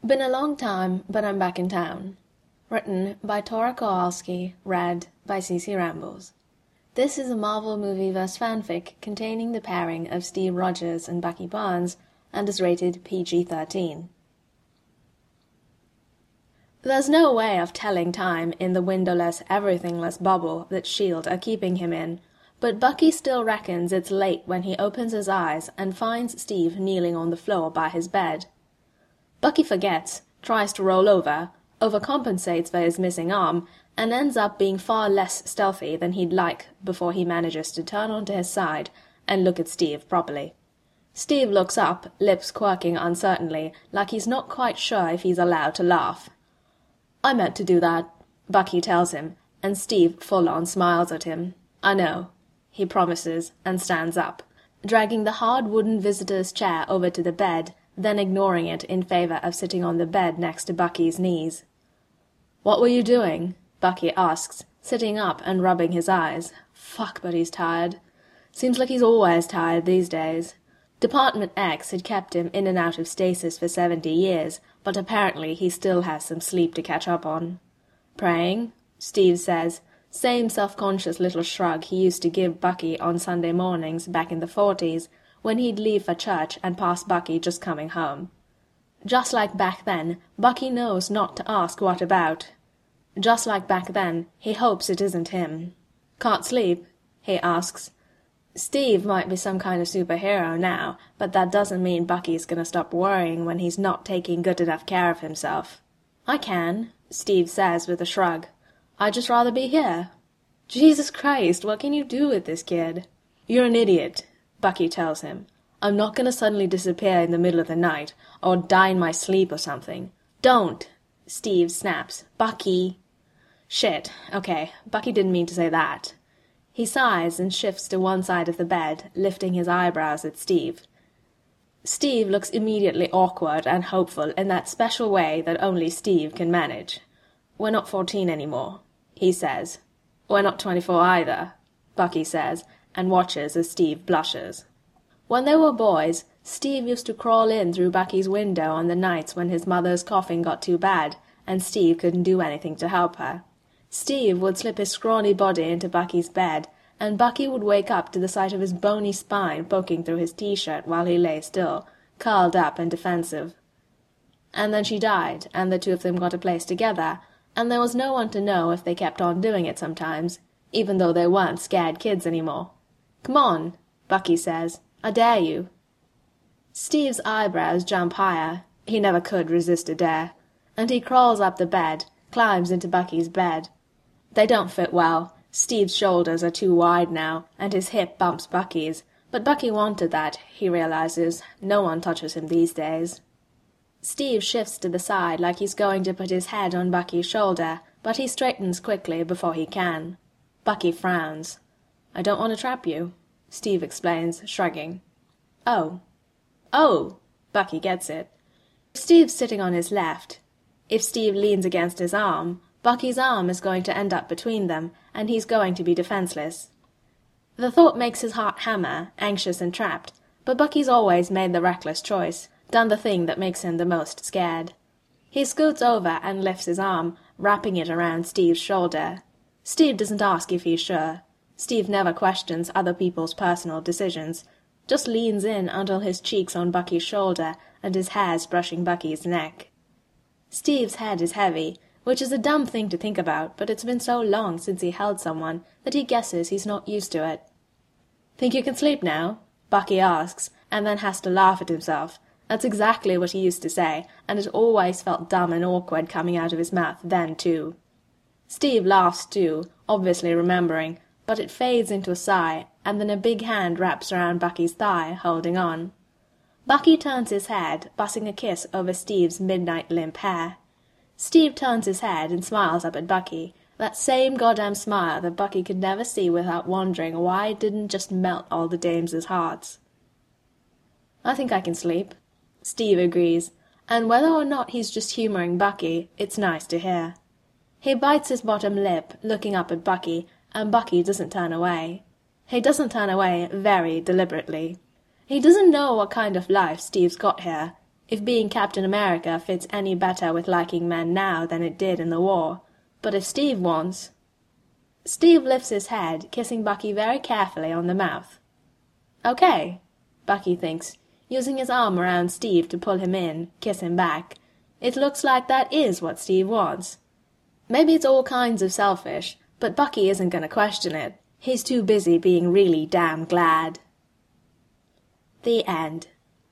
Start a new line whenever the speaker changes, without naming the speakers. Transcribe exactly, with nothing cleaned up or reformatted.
Been a long time, but I'm back in town. Written by Tora Kowalski, read by Cece Rambles. This is a Marvel Movieverse fanfic containing the pairing of Steve Rogers and Bucky Barnes, and is rated P G thirteen. There's no way of telling time in the windowless, everythingless bubble that S H I E L D are keeping him in, but Bucky still reckons it's late when he opens his eyes and finds Steve kneeling on the floor by his bed. Bucky forgets, tries to roll over, overcompensates for his missing arm, and ends up being far less stealthy than he'd like before he manages to turn onto his side and look at Steve properly. Steve looks up, lips quirking uncertainly, like he's not quite sure if he's allowed to laugh. "I meant to do that," Bucky tells him, and Steve full-on smiles at him. "I know," he promises, and stands up, dragging the hard wooden visitor's chair over to the bed, then ignoring it in favor of sitting on the bed next to Bucky's knees. "What were you doing?" Bucky asks, sitting up and rubbing his eyes. Fuck, but he's tired. Seems like he's always tired these days. Department X had kept him in and out of stasis for seventy years, but apparently he still has some sleep to catch up on. "Praying?" Steve says, same self-conscious little shrug he used to give Bucky on Sunday mornings back in the forties, when he'd leave for church and pass Bucky just coming home. Just like back then, Bucky knows not to ask what about. Just like back then, he hopes it isn't him. "Can't sleep?" he asks. Steve might be some kind of superhero now, but that doesn't mean Bucky's gonna stop worrying when he's not taking good enough care of himself. "I can," Steve says with a shrug. "I'd just rather be here." Jesus Christ, what can you do with this kid? "You're an idiot," Bucky tells him. "I'm not gonna suddenly disappear in the middle of the night, or die in my sleep or something." "Don't!" Steve snaps. "Bucky!" Shit, okay, Bucky didn't mean to say that. He sighs and shifts to one side of the bed, lifting his eyebrows at Steve. Steve looks immediately awkward and hopeful in that special way that only Steve can manage. "We're not fourteen anymore," he says. "We're not twenty-four either," Bucky says, and watches as Steve blushes. When they were boys, Steve used to crawl in through Bucky's window on the nights when his mother's coughing got too bad, and Steve couldn't do anything to help her. Steve would slip his scrawny body into Bucky's bed, and Bucky would wake up to the sight of his bony spine poking through his t-shirt while he lay still, curled up and defensive. And then she died, and the two of them got a place together, and there was no one to know if they kept on doing it sometimes, even though they weren't scared kids anymore. "Come on," Bucky says. "I dare you." Steve's eyebrows jump higher. He never could resist a dare. And he crawls up the bed, climbs into Bucky's bed. They don't fit well. Steve's shoulders are too wide now, and his hip bumps Bucky's, but Bucky wanted that, he realizes. No one touches him these days. Steve shifts to the side like he's going to put his head on Bucky's shoulder, but he straightens quickly before he can. Bucky frowns. "I don't want to trap you," Steve explains, shrugging. "Oh. Oh!" Bucky gets it. Steve's sitting on his left. If Steve leans against his arm, Bucky's arm is going to end up between them, and he's going to be defenseless. The thought makes his heart hammer, anxious and trapped, but Bucky's always made the reckless choice, done the thing that makes him the most scared. He scoots over and lifts his arm, wrapping it around Steve's shoulder. Steve doesn't ask if he's sure. Steve never questions other people's personal decisions, just leans in until his cheek's on Bucky's shoulder and his hair's brushing Bucky's neck. Steve's head is heavy, which is a dumb thing to think about, but it's been so long since he held someone that he guesses he's not used to it. "Think you can sleep now?" Bucky asks, and then has to laugh at himself. That's exactly what he used to say, and it always felt dumb and awkward coming out of his mouth then, too. Steve laughs too, obviously remembering, but it fades into a sigh, and then a big hand wraps around Bucky's thigh, holding on. Bucky turns his head, bussing a kiss over Steve's midnight limp hair. Steve turns his head and smiles up at Bucky, that same goddamn smile that Bucky could never see without wondering why it didn't just melt all the dames' hearts. "I think I can sleep," Steve agrees, and whether or not he's just humoring Bucky, it's nice to hear. He bites his bottom lip, looking up at Bucky, and Bucky doesn't turn away. He doesn't turn away very deliberately. He doesn't know what kind of life Steve's got here. if being Captain America fits any better with liking men now than it did in the war. But if Steve wants... Steve lifts his head, kissing Bucky very carefully on the mouth. Okay, Bucky thinks, using his arm around Steve to pull him in, kiss him back. It looks like that is what Steve wants. Maybe it's all kinds of selfish, but Bucky isn't going to question it. He's too busy being really damn glad. The end.